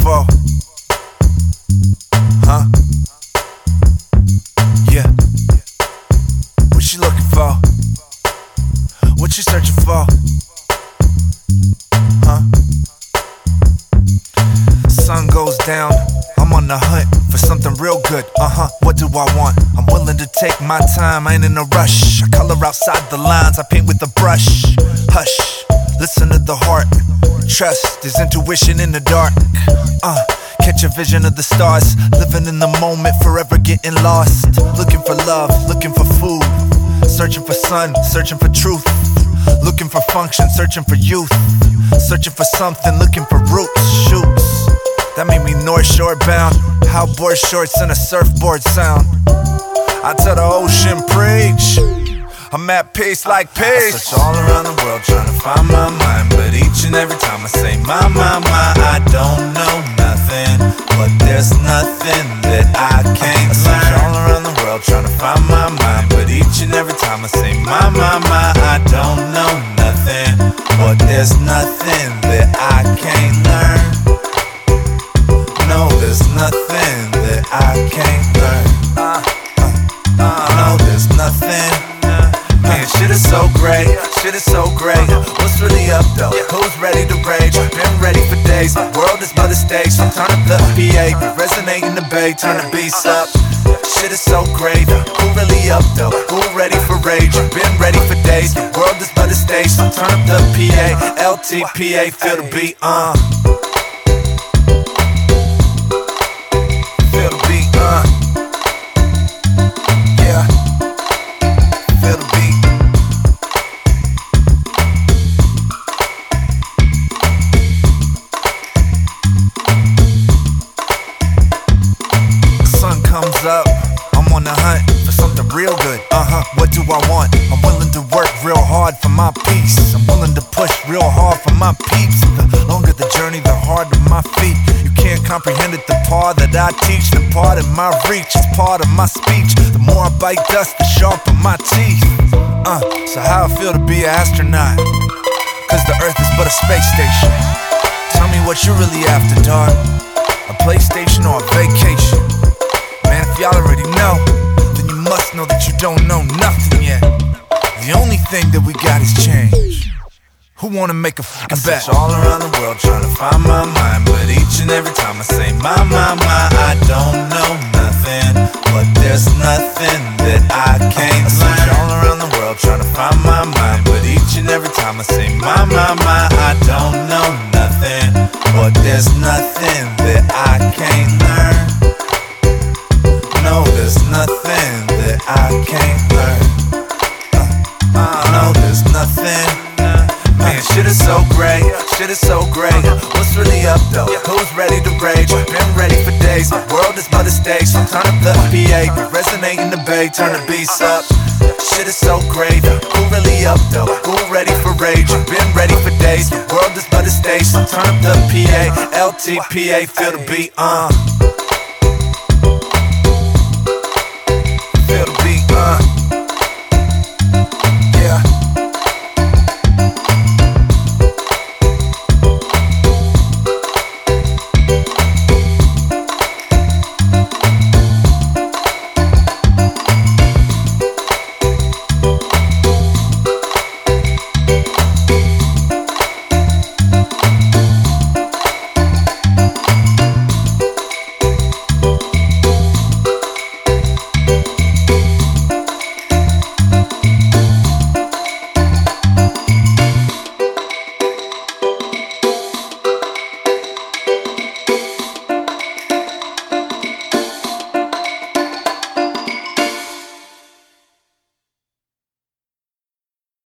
for? Huh? Yeah. What you looking for? What you searching for? Huh? Sun goes down, I'm on the hunt for something real good. What do I want? I'm willing to take my time, I ain't in a rush. I color outside the lines, I paint with a brush. Hush, listen to the heart. Trust, there's intuition in the dark. Catch a vision of the stars. Living in the moment, forever getting lost. Looking for love, looking for food. Searching for sun, searching for truth. Looking for function, searching for youth. Searching for something, looking for roots. Shoots, that made me North Shore bound. How board shorts and a surfboard sound. I tell the ocean, preach. I'm at peace like peace. I search all around the world trying to find my mind, but each and every time I say my, I don't know nothing. But there's nothing that I can't learn. I search all around the world trying to find my mind, but each and every time I say my, I don't know nothing. But there's nothing that I can't learn. No, there's nothing that I can't learn. No, there's nothing. Man, shit is so great, shit is so great. What's really up though? Who's ready to rage? Been ready for days, the world is by the stage. So turn up the PA, resonate in the bay, turn the beats up. Shit is so great, who really up though? Who ready for rage? Been ready for days, the world is by the stage. So turn up the PA, LTPA, feel the beat, feel the beat, yeah, feel the beat. Comes up, I'm on the hunt for something real good. What do I want? I'm willing to work real hard for my peace. I'm willing to push real hard for my peeps. The longer the journey, the harder my feet. You can't comprehend it, the part that I teach. The part in my reach is part of my speech. The more I bite dust, the sharper my teeth. So how I feel to be an astronaut? Cause the earth is but a space station. Tell me what you really after, dog. A PlayStation or a vacation? Man, if y'all already know, then you must know that you don't know nothing yet. The only thing that we got is change. Who wanna make a fucking bet? I search all around the world trying to find my mind, but each and every time I say my, I don't know nothing. But there's nothing that I can't learn. I search all around the world trying to find my mind, but each and every time I say my, I don't know nothing. But there's nothing that I can't learn. No, there's nothing that I can't learn. No, there's nothing. Man, shit is so great, shit is so great. What's really up though? Who's ready to rage? Been ready for days, the world is by the stage. So turn up the PA, resonate in the bay, turn the beats up. Shit is so great, who really up though? Who ready for rage? Been ready for days, the world is by the stage. So turn up the PA, LTPA, feel the beat, feel the beat,